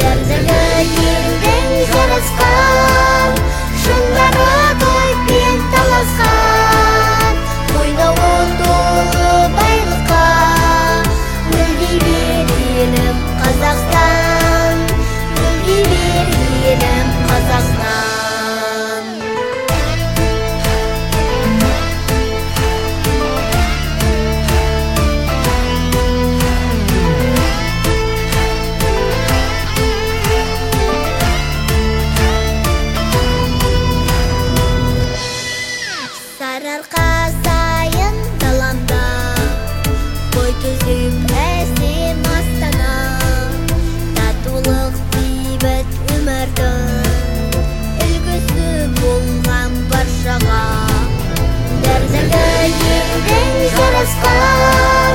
Дәрдігі елдің жарасқан, шыңдары тойпен таласқан, ойнауы толы байлыққа, мүлде бер елім Қазақстан, мүлде бер елім Қазақстан. Сарыарқа сайын даламда, бой түзіп әсем Астана, татулық бейбіт өмірдің үлгісі болған баршаға. Дәрдігі елдің жарасқан,